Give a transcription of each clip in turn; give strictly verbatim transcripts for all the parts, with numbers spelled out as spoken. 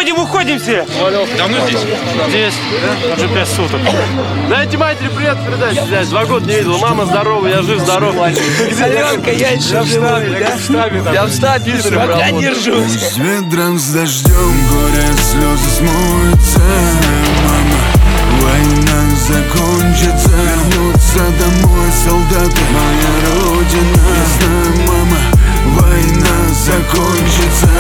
Уходим, уходим все. Давно здесь? Здесь, да? Уже пять суток. Дайте матери привет передать, блядь. Два года не видел. Мама здорова, я жив, здоров. Аленка, я еще в штабе, да? Я в штабе, Я держусь. С ветром, с дождем, горе, слезы смоются. Мама, война закончится. Вернутся домой солдаты, моя родина. Я знаю, мама, война закончится.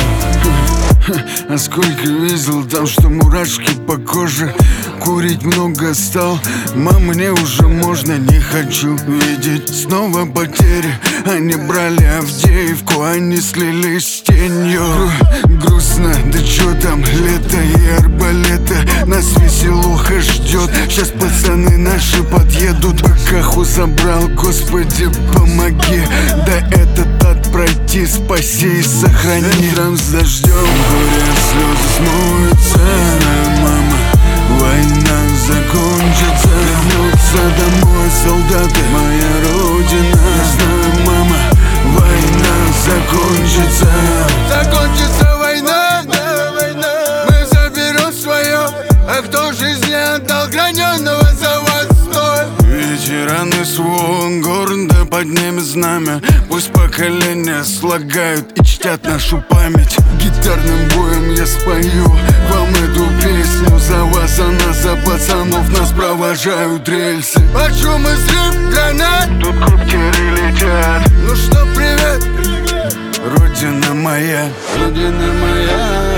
А сколько видел там, что мурашки по коже. Курить много стал, мам, мне уже можно. Не хочу видеть снова потери. Они брали Авдеевку, они слились с тенью. Гру- Грустно, да чё там, лето и арбалета. Нас веселуха ждет. Сейчас пацаны наши подъедут. Бакаху забрал, Господи, помоги. Да этот ад пройти, спаси и сохрани. Ветром с дождем, горе, слезы смоются. Мама, война закончится. Вернутся домой солдаты, моя родина. Я знаю, мама, война закончится. Закончится война, мы заберем свое. А кто жизни отдал граненого за вас стоит? Ветераны своего города поднимет знамя. Пусть поколения слагают и чтят нашу память. Гитарным боем я спою вам эту песню. За вас, за нас, за пацанов. Нас провожают рельсы. Под шум и взрыв гранат тут коптери летят. Ну что, привет, Родина моя, Родина моя.